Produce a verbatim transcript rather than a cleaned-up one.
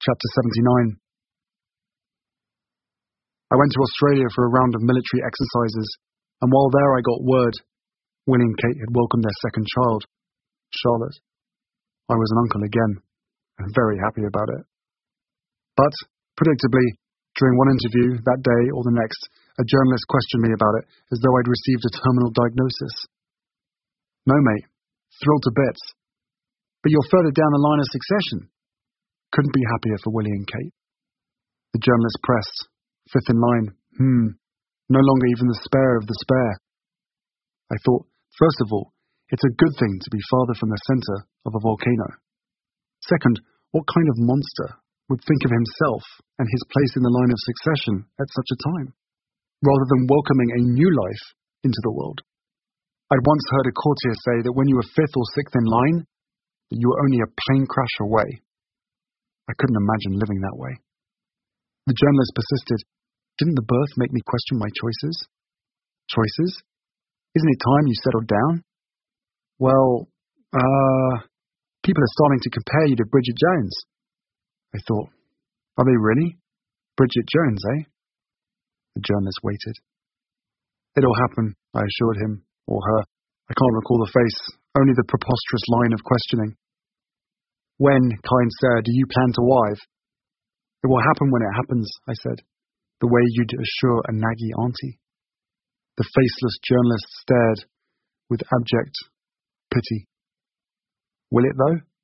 Chapter seventy-nine. I went to Australia for a round of military exercises, and while there I got word Willie and Kate had welcomed their second child, Charlotte. I was an uncle again, and very happy about it. But, predictably, during one interview, that day or the next, a journalist questioned me about it as though I'd received a terminal diagnosis. No, mate. Thrilled to bits. But you're further down the line of succession. Couldn't be happier for Willie and Kate. The journalist pressed. Fifth in line. Hmm. No longer even the spare of the spare. I thought, first of all, it's a good thing to be farther from the centre of a volcano. Second, what kind of monster would think of himself and his place in the line of succession at such a time, rather than welcoming a new life into the world? I'd once heard a courtier say that when you were fifth or sixth in line, that you were only a plane crash away. I couldn't imagine living that way. The journalist persisted. Didn't the birth make me question my choices? Choices? Isn't it time you settled down? Well, uh, people are starting to compare you to Bridget Jones. I thought, are they really? Bridget Jones, eh? The journalist waited. It'll happen, I assured him, or her. I can't recall the face, only the preposterous line of questioning. When, kind sir, do you plan to wive? It will happen when it happens, I said, the way you'd assure a naggy auntie. The faceless journalist stared with abject pity. Will it, though?